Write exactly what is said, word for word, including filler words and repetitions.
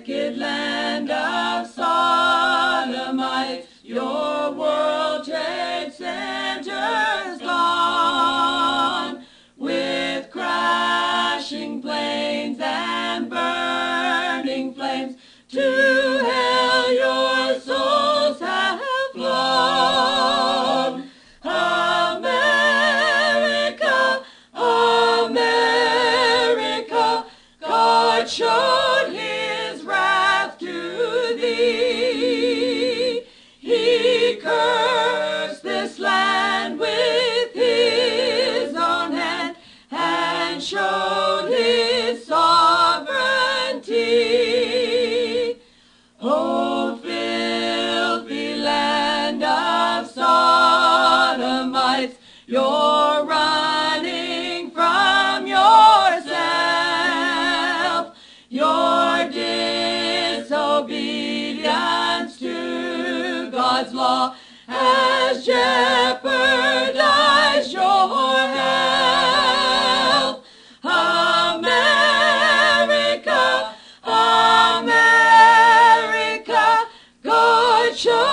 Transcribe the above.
wicked land of Sodomites, your World Trade Center's gone, with crashing planes and burning flames. To hell your souls have flown. America, America, God showed his wrath to thee. He cursed this land with his own hand and showed his sovereignty. O filthy land of Sodomites, you're running from yourself. Your disobedience to God's law has jeopardized your health. America, America, God show